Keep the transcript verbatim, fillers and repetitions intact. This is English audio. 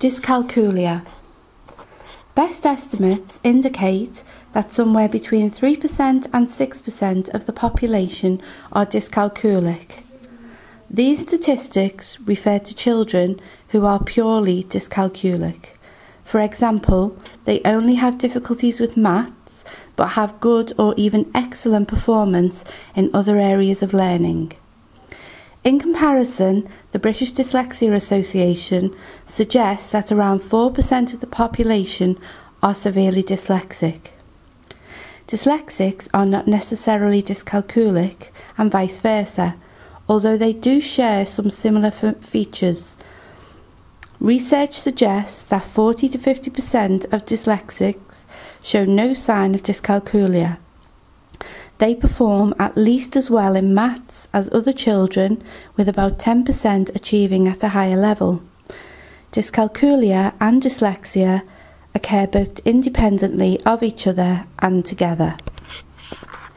Dyscalculia. Best estimates indicate that somewhere between three percent and six percent of the population are dyscalculic. These statistics refer to children who are purely dyscalculic. For example, they only have difficulties with maths but have good or even excellent performance in other areas of learning. In comparison, the British Dyslexia Association suggests that around four percent of the population are severely dyslexic. Dyslexics are not necessarily dyscalculic and vice versa, although they do share some similar f- features. Research suggests that forty to fifty percent of dyslexics show no sign of dyscalculia. They perform at least as well in maths as other children, with about ten percent achieving at a higher level. Dyscalculia and dyslexia occur both independently of each other and together.